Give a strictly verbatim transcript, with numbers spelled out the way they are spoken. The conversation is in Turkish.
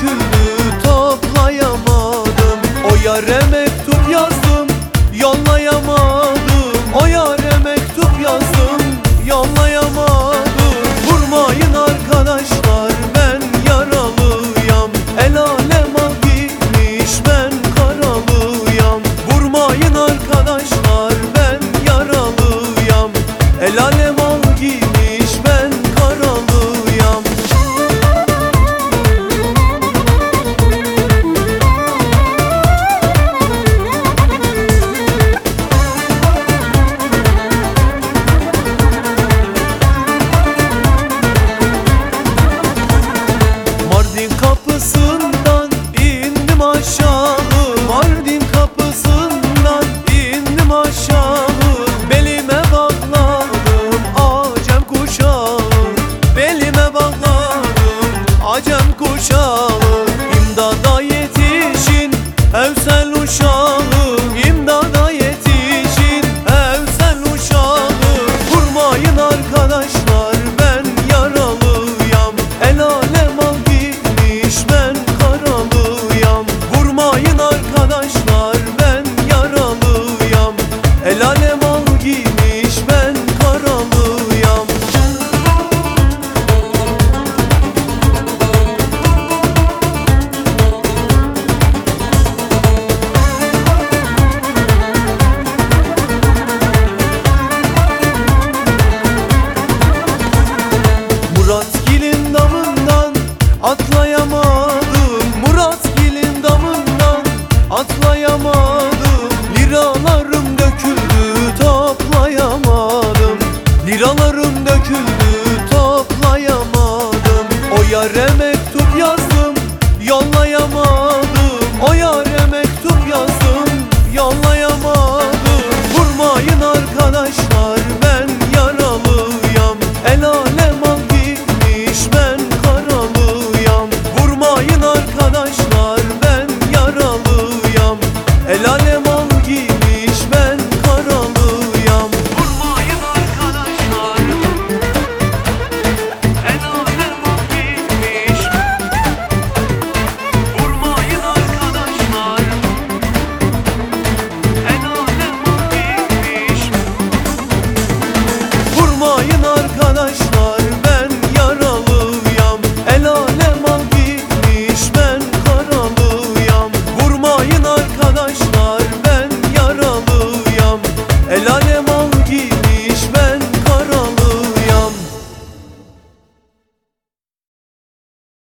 döküldü toplayamadım. O yare mektup yazdım yollayamadım. O yare mektup yazdım yollayamadım. Vurmayın arkadaşlar ben yaralıyam. El alem al gitmiş ben karalıyam. Vurmayın arkadaşlar ben yaralıyam. El alem al gitmiş ben karalıyam. Mardin kapısından indim aşağı. Mardin kapısından indim aşağı. Belime bağladım acem kuşağı. Belime bağladım acem kuşağı. İmdada yetişin evsel uşağım. İmdada yetişin evsel uşağım. Vurmayın arkadaşlar ben yaralıyam. El alem al gitmiş ben karalıyam. Vurmayın arkadaşlar ben yaralıyam. El alem al gitmiş ben karalıyam. Muratgil'in damından atlayamadım. Muratgil'in damından atlayamadım. Liralarım döküldü toplayamadım. Liralarım döküldü toplayamadım. O yare mektup yazdım yollayamadım. O yare